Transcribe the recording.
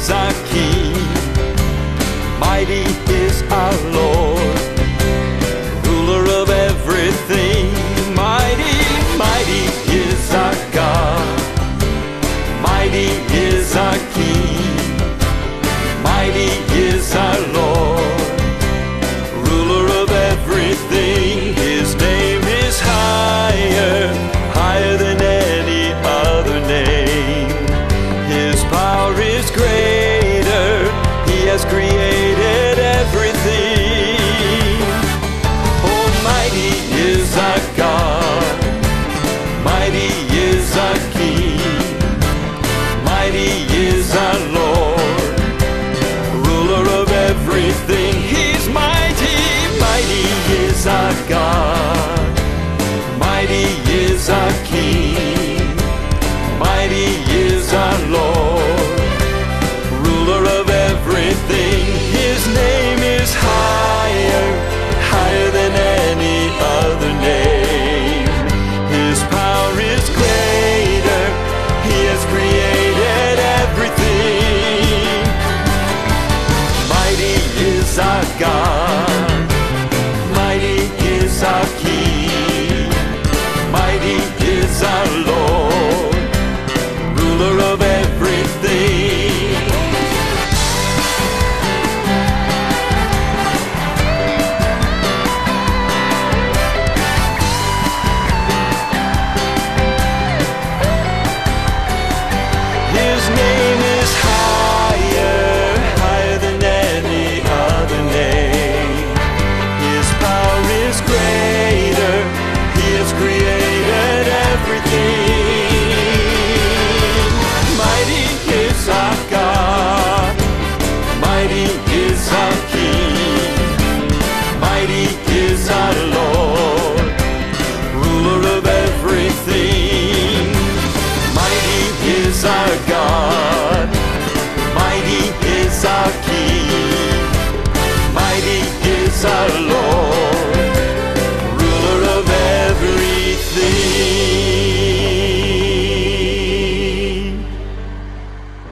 is our King. Mighty is our Lord, ruler of everything. Mighty, mighty is our God. Mighty is our King. Mighty is our Lord, ruler of everything. His name is higher, higher than any other name. His power is greater. He has created everything. Almighty is our God. Mighty is our King. Mighty is our Lord, ruler of everything. He's mighty. Mighty is our God. Mighty is our King. Mighty is our Lord, ruler of everything. His name is higher, higher than any other name. His power is greater. He has created everything. Mighty is our God. Mighty is our King. Mighty is our Lord, ruler of everything. His name is higher, higher than any other name. His power is greater. He has created everything. Mighty is our God. Mighty is our King. Mighty is our Lord, ruler of everything. Mighty is our God.